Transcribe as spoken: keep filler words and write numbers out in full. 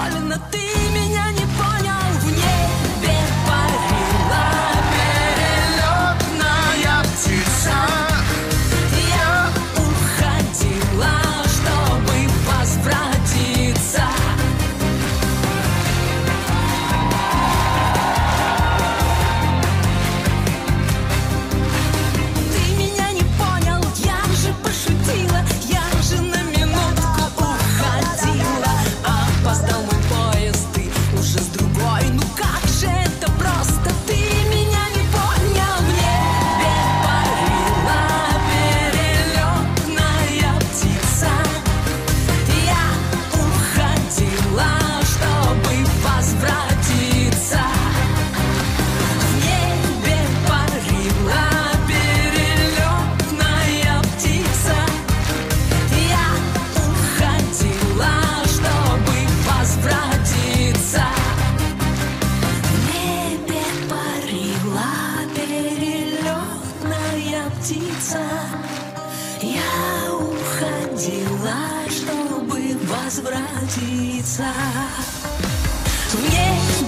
больно, ты меня не понял. В небе парила перелетная птица. Я уходила, чтобы возвратиться. Ты меня не понял, я же пошутила, я же на минутку уходила. Опоздал мой поезд, ты уже с другой. Ну как же это просто, ты меня не понял. В небе парила перелетная птица. Я уходила, чтобы возвратиться. В небе парила перелетная птица. Я уходила, чтобы возвратиться. В небе парила перелетная птица. Я уходила, чтобы возвратиться. В небе